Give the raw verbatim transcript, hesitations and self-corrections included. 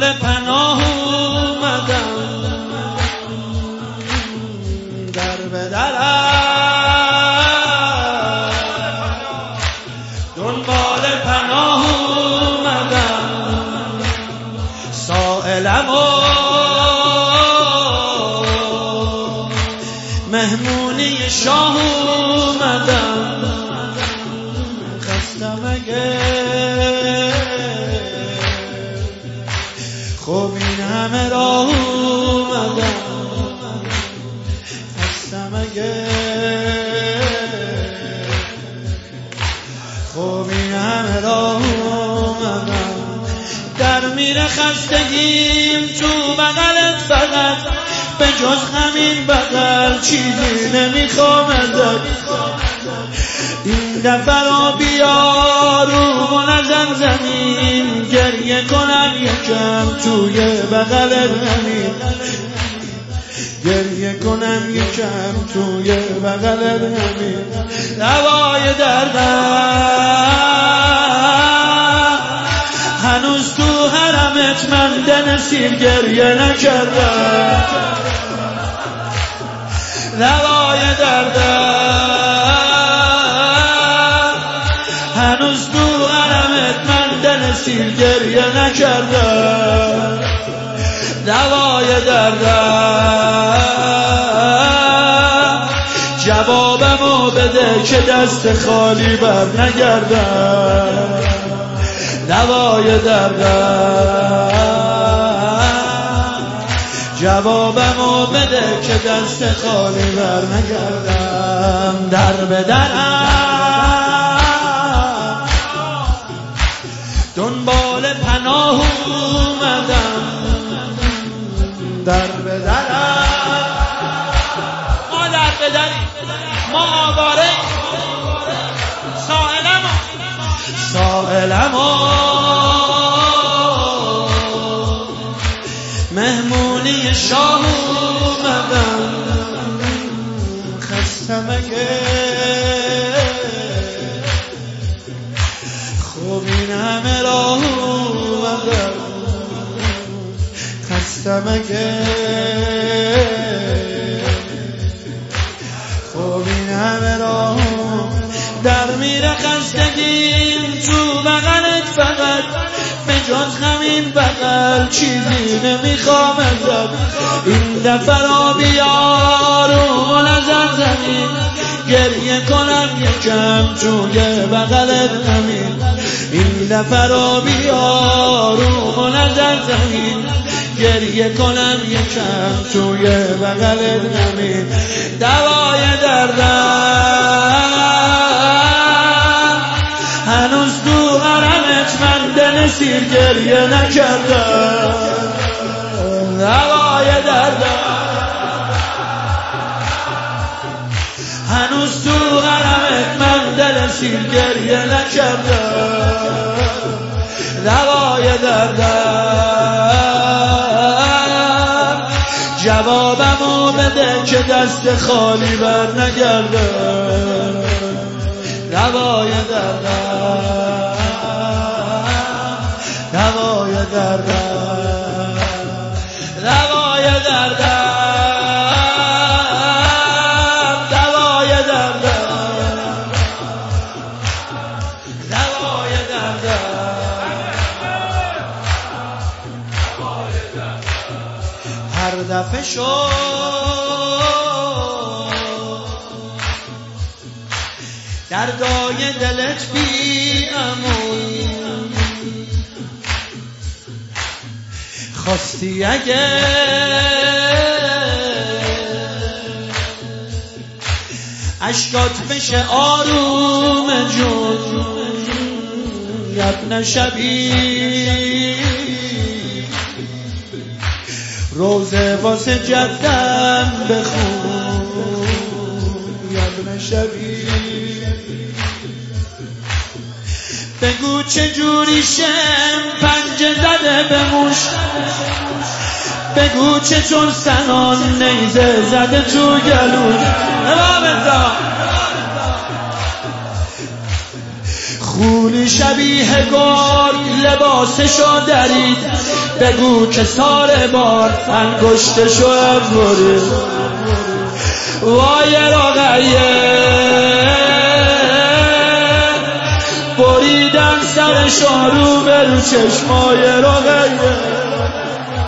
دنبال پناه اومدم، در به درم دنبال پناه اومدم، سائلم و مهمونی شاه اومدم، خستم اگه خب این همه راه اومدم، خستم اگه خب این همه راه اومدم، در میره خستگیم تو بغلت فقط، به جز همین بغل چیزی نمیخوام ازت، این دفعه را بیار و نزن زمین، گریه کنم یکم توی بغلت همین، گریه کنم یکم توی بغلت همین، دوای دردم هنوز تو حرمت من دن سیر گریه نکردم، دوای دردم هنوز تو حرمت من دن سیر گریه نکردم، دوای دردم جوابمو بده که دست خالی بر نگردم، دوای دردم جوابمو بده که دست خالی بر نگردم، در به درم دنبال پناه اومدم، در به درم ما در به دریم، ما آواره سائلمو سائلمو مهمونی شاه اومدم، خستم اگه خب این همه راه اومدم، خستم اگه خب این همه راه در میره خستگیم تو بغلت فقط، به جز همین بغل چیزی نمیخوام ازت، این دفعه را بیار و نزن زمین، گریه کنم یکم توی بغلت همین، این دفعه را بیار و نزن زمین، گریه کنم یکم توی بغلت همین، دوای دردم هنوز تو حرمت من دل سیر گریه نکردم، دوای دردم هنوز تو حرمت من دل سیر گریه نکردم، دوای دردم جوابمو بده که دست خالی بر نگردم، دوای دردم دوای دردم دوای دردم دوای دردم دوای دردم هر دفعه شد دردای دلت بی امون، خواستی اگه اشکات بشه آروم جون، یبن شبی روزه واسه جدم بخون، یبن شبی بگو چجوری شم پنجه زده به موش، بگو چطور سنان نیزه زده تو گلوش، خونی شبیه گرگ لباسشو درید، بگو که سال بار انگشتشو برید. وای رقیه بریدن سرشو رو به رو چشمای رقیه.